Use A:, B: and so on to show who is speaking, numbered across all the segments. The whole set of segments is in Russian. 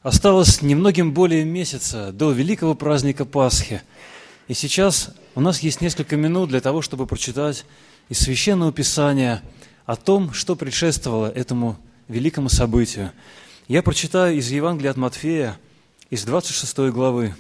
A: Осталось немногим более месяца до великого праздника Пасхи. И сейчас у нас есть несколько минут для того, чтобы прочитать из Священного Писания о том, что предшествовало этому великому событию. Я прочитаю из Евангелия от Матфея, из 26 главы.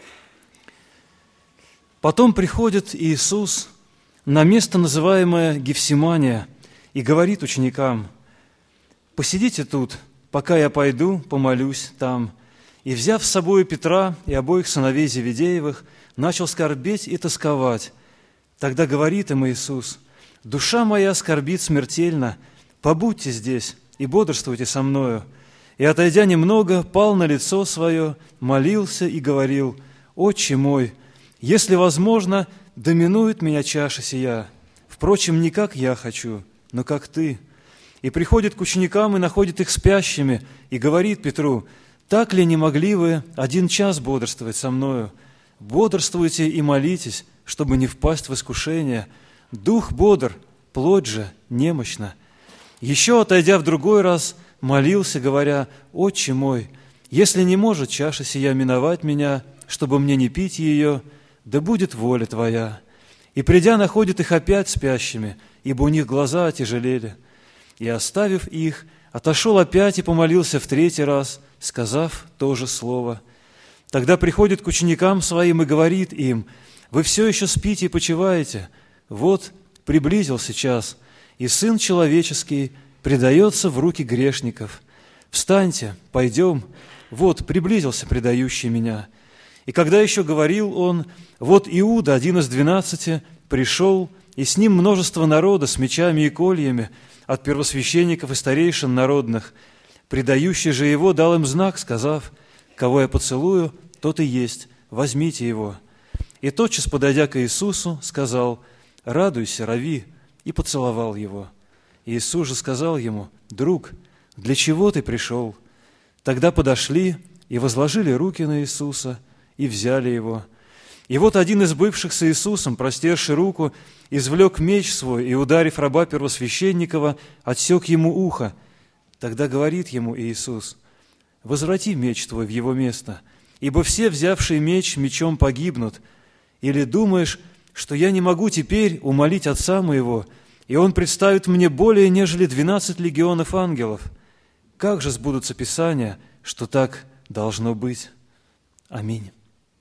A: «Потом приходит Иисус на место, называемое Гефсимания, и говорит ученикам: „Посидите тут, пока я пойду, помолюсь там“. И, взяв с собой Петра и обоих сыновей Зеведеевых, начал скорбеть и тосковать. Тогда говорит им Иисус: „Душа моя скорбит смертельно, побудьте здесь и бодрствуйте со мною“. И, отойдя немного, пал на лицо свое, молился и говорил: „Отче мой, если возможно, доминует меня чаша сия. Впрочем, не как я хочу, но как Ты“. И приходит к ученикам и находит их спящими, и говорит Петру: „Так ли не могли вы 1 час бодрствовать со мною? Бодрствуйте и молитесь, чтобы не впасть в искушение. Дух бодр, плоть же немощна“. Еще, отойдя в другой раз, молился, говоря: „Отче мой, если не может чаша сия миновать меня, чтобы мне не пить ее, да будет воля Твоя“. И, придя, находит их опять спящими, ибо у них глаза отяжелели. И, оставив их, отошел опять и помолился в 3-й раз, сказав то же слово. Тогда приходит к ученикам своим и говорит им: „Вы все еще спите и почиваете? Вот приблизился час, и Сын Человеческий предается в руки грешников. Встаньте, пойдем, вот приблизился предающий меня“. И когда еще говорил он, вот Иуда, 1 из 12, пришел, и с ним множество народа с мечами и кольями, от первосвященников и старейшин народных. Предающий же его дал им знак, сказав: „Кого я поцелую, тот и есть, возьмите его“. И тотчас, подойдя к Иисусу, сказал: „Радуйся, Рави“, и поцеловал его. Иисус же сказал ему: „Друг, для чего ты пришел?“ Тогда подошли и возложили руки на Иисуса, и взяли его. И вот один из бывших с Иисусом, простерши руку, извлек меч свой и, ударив раба первосвященникова, отсек ему ухо. Тогда говорит ему Иисус: „Возврати меч твой в его место, ибо все, взявшие меч, мечом погибнут. Или думаешь, что я не могу теперь умолить Отца моего, и Он представит мне более, нежели 12 легионов ангелов? Как же сбудутся Писания, что так должно быть?“ Аминь.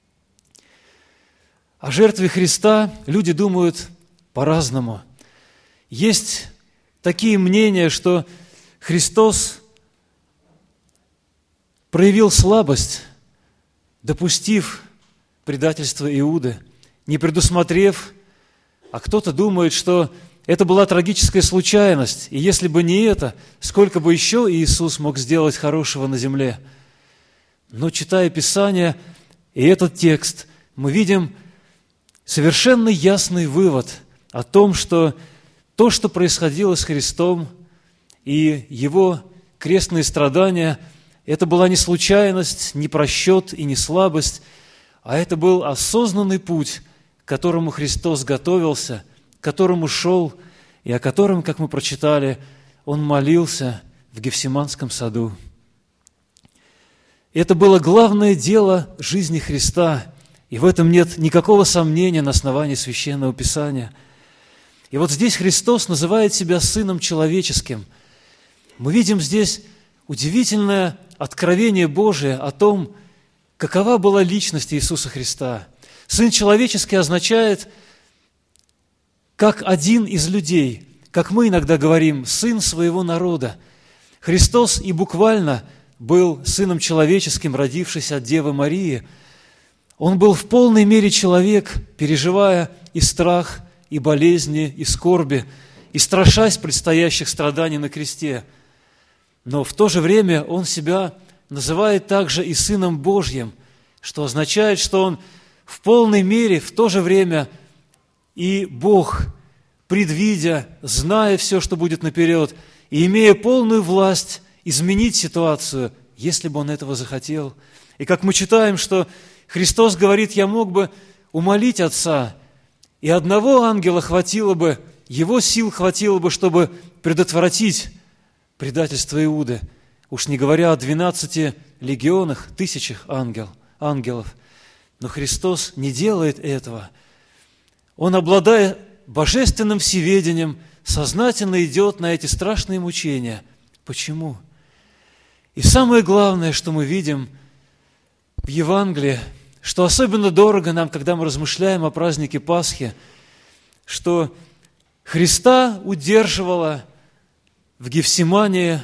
A: О жертве Христа люди думают по-разному. Есть такие мнения, что Христос проявил слабость, допустив предательство Иуды, не предусмотрев, а кто-то думает, что это была трагическая случайность, и если бы не это, сколько бы еще Иисус мог сделать хорошего на земле. Но, читая Писание и этот текст, мы видим совершенно ясный вывод о том, что то, что происходило с Христом и Его крестные страдания, это была не случайность, не просчет и не слабость, а это был осознанный путь, к которому Христос готовился, к которому шел, и о котором, как мы прочитали, Он молился в Гефсиманском саду. Это было главное дело жизни Христа, и в этом нет никакого сомнения на основании Священного Писания. И вот здесь Христос называет себя Сыном Человеческим. Мы видим здесь удивительное откровение Божие о том, какова была личность Иисуса Христа. Сын Человеческий означает, как один из людей, как мы иногда говорим, сын своего народа. Христос и буквально был Сыном Человеческим, родившийся от Девы Марии. Он был в полной мере человек, переживая и страх, и болезни, и скорби, и страшась предстоящих страданий на кресте. Но в то же время Он себя называет также и Сыном Божьим, что означает, что Он в полной мере, в то же время и Бог, предвидя, зная все, что будет наперед, и имея полную власть изменить ситуацию, если бы Он этого захотел. И как мы читаем, что Христос говорит: „Я мог бы умолить Отца, и одного ангела хватило бы, Его сил хватило бы, чтобы предотвратить предательство Иуды. уж не говоря о 12 легионах, тысячах ангелов. Но Христос не делает этого. Он, обладая божественным всеведением, сознательно идет на эти страшные мучения. Почему? И самое главное, что мы видим в Евангелии, что особенно дорого нам, когда мы размышляем о празднике Пасхи, что Христа удерживало в Гефсимании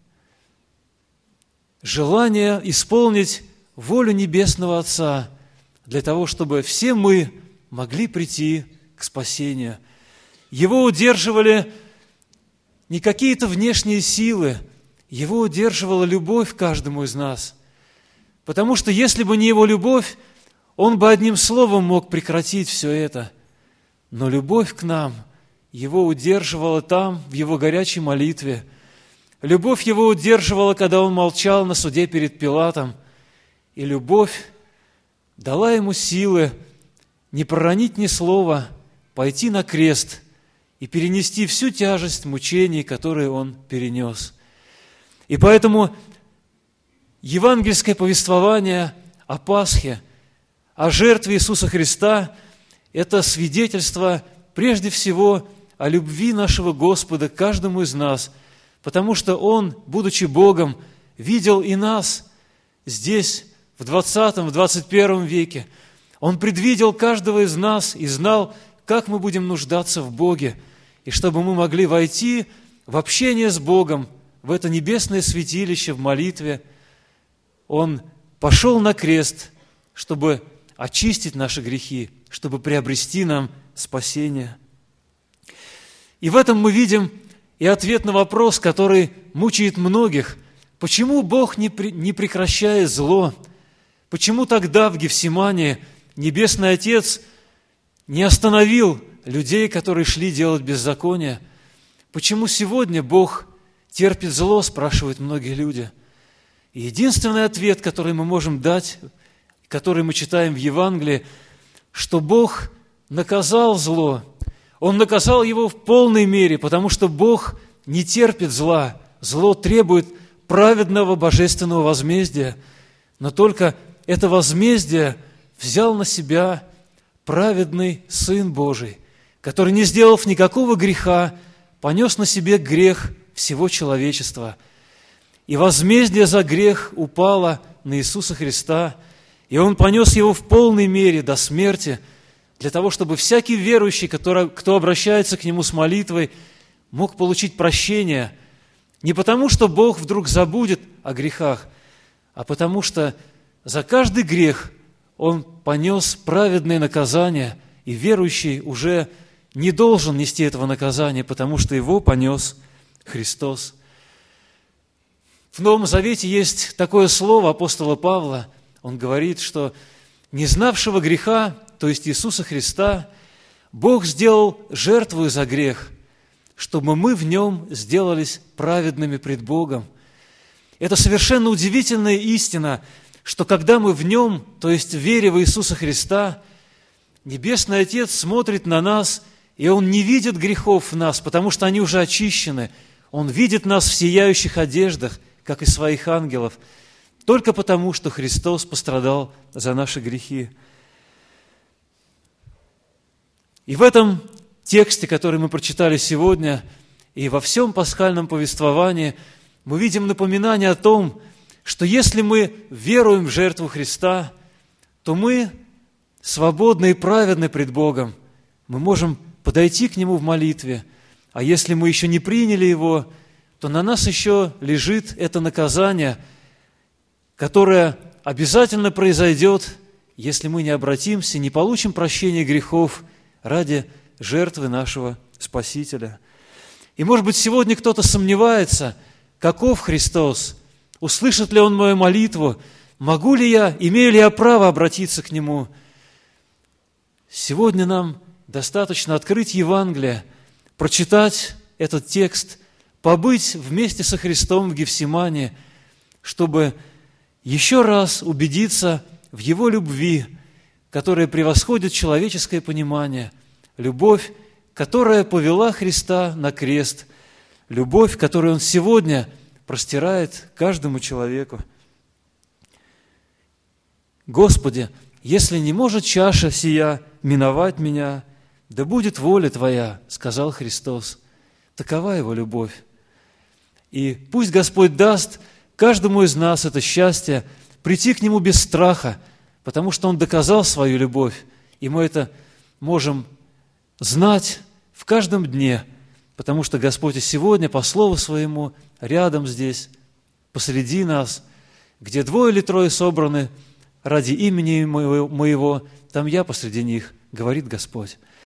A: желание исполнить волю Небесного Отца для того, чтобы все мы могли прийти к спасению. Его удерживали не какие-то внешние силы, его удерживала любовь к каждому из нас. Потому что если бы не его любовь, он бы одним словом мог прекратить все это. Но любовь к нам его удерживала там, в его горячей молитве. Любовь его удерживала, когда он молчал на суде перед Пилатом. И любовь дала ему силы не проронить ни слова, пойти на крест и перенести всю тяжесть мучений, которые он перенес. И поэтому евангельское повествование о Пасхе, о жертве Иисуса Христа – это свидетельство прежде всего о любви нашего Господа к каждому из нас, потому что Он, будучи Богом, видел и нас здесь, в 20, в 21 веке. Он предвидел каждого из нас и знал, как мы будем нуждаться в Боге, и чтобы мы могли войти в общение с Богом, в это небесное святилище в молитве, Он пошел на крест, чтобы очистить наши грехи, чтобы приобрести нам спасение. И в этом мы видим и ответ на вопрос, который мучает многих. Почему Бог не прекращает зло? Почему тогда в Гефсимании Небесный Отец не остановил людей, которые шли делать беззаконие? Почему сегодня Бог терпит зло, спрашивают многие люди. И единственный ответ, который мы можем дать, который мы читаем в Евангелии, что Бог наказал зло. Он наказал его в полной мере, потому что Бог не терпит зла. Зло требует праведного божественного возмездия, но только это возмездие взял на себя праведный Сын Божий, который, не сделав никакого греха, понес на себе грех всего человечества. И возмездие за грех упало на Иисуса Христа, и Он понес его в полной мере до смерти, для того, чтобы всякий верующий, кто обращается к Нему с молитвой, мог получить прощение, не потому, что Бог вдруг забудет о грехах, а потому что за каждый грех Он понес праведное наказание, и верующий уже не должен нести этого наказания, потому что его понес Христос. В Новом Завете есть такое слово апостола Павла. Он говорит, что не знавшего греха, то есть Иисуса Христа, Бог сделал жертву за грех, чтобы мы в Нем сделались праведными пред Богом. Это совершенно удивительная истина, что когда мы в Нем, то есть в вере в Иисуса Христа, Небесный Отец смотрит на нас, и Он не видит грехов в нас, потому что они уже очищены. Он видит нас в сияющих одеждах, как и своих ангелов, только потому, что Христос пострадал за наши грехи. И в этом тексте, который мы прочитали сегодня, и во всем пасхальном повествовании, мы видим напоминание о том, что если мы веруем в жертву Христа, то мы свободны и праведны пред Богом. Мы можем подойти к Нему в молитве, а если мы еще не приняли Его, то на нас еще лежит это наказание, которое обязательно произойдет, если мы не обратимся, не получим прощения грехов ради жертвы нашего Спасителя. И, может быть, сегодня кто-то сомневается, каков Христос, услышит ли Он мою молитву, могу ли я, имею ли я право обратиться к Нему. Сегодня нам достаточно открыть Евангелие, прочитать этот текст, побыть вместе со Христом в Гефсимании, чтобы еще раз убедиться в Его любви, которая превосходит человеческое понимание, любовь, которая повела Христа на крест, любовь, которую Он сегодня простирает каждому человеку. «Господи, если не может чаша сия миновать меня, да будет воля Твоя», – сказал Христос. Такова Его любовь. И пусть Господь даст каждому из нас это счастье прийти к Нему без страха, потому что Он доказал свою любовь, и мы это можем знать в каждом дне, потому что Господь и сегодня по Слову Своему рядом здесь, посреди нас, где 2 или 3 собраны ради имени Моего, там я посреди них, говорит Господь.